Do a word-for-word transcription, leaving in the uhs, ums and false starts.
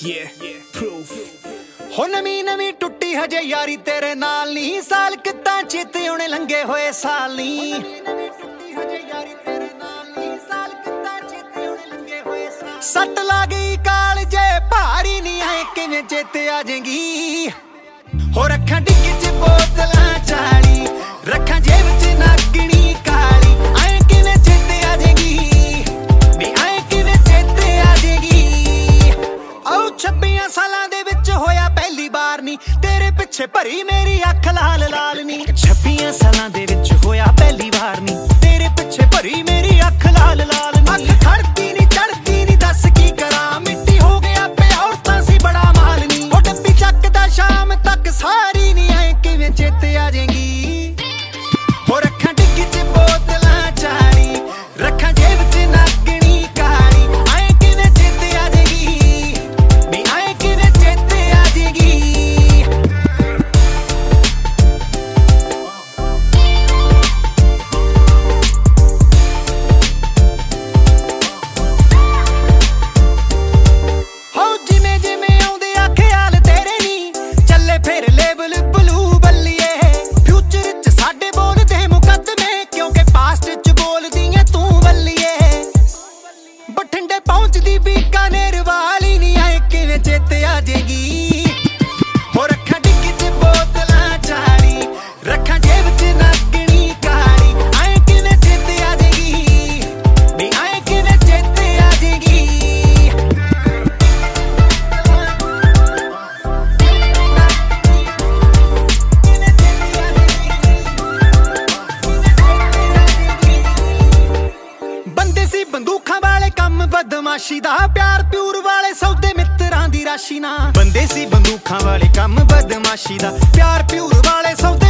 हो नवी नवी टुट्टी हजे यारी तेरे नाल नी, साल किता चेते उन्हें लंघे होए साल नी। सट ला गई काल जे भारी नी आए किवें चेते आ जाएगी। हो रखा डिग्गी च बोतलां चाली, रखा जेब च नागणी काली, आए किवें चेते आ जाएगी, नी आए किवें चेते आ जाएगी। औ छब्बियां सालां दे विच होया पहली बार नी, तेरे पिछे भरी मेरी अख लाल लाल नी। छब्बियां सालां दे विच होया पहली बार नी, तेरे पिछे भरी मेरी अख लाल लाल नी। अख खड़दी नी चढ़दी नी दस की करा, मिट्टी हो गया पे औरतां सी बड़ा माल नी। ओ डब्बी चकदा शाम तक सारी नी, आए किवें चेते आ जाएगी। हो रखा डिग्गी च बोतलां चाली, रखा जेब च नागणी काली, आए किवें चेते आ जाएगी, नी आए किवें चेते आ जाएगी। हो जिमें जिमें आउंदे आ ख्याल तेरे नी, चले फिर लेबल ब्लू बल्लिए। फ्यूचर च साडे बोलदे मुकदमे, क्योंकि पास्ट च बोलदी ऐ तू बल्लिए। बठिंडे पहुंचदी बीकानेर वाली नी, आए किवें चेते आ जाएगी। हो रखा डिग्गी च बोतलां चाली, रखा जेब च नागणी काली, आए किवें चेते आ जाएगी, नी आए किवें चेते आ जाएगी। बंदे सी बंदूखां वाले कम बदमाशी दा, प्यार प्यूर वाले सौदे मित्रां दी राशि ना। बंदे सी बंदूखां वाले कम बदमाशी दा, प्यार प्यूर वाले सौदे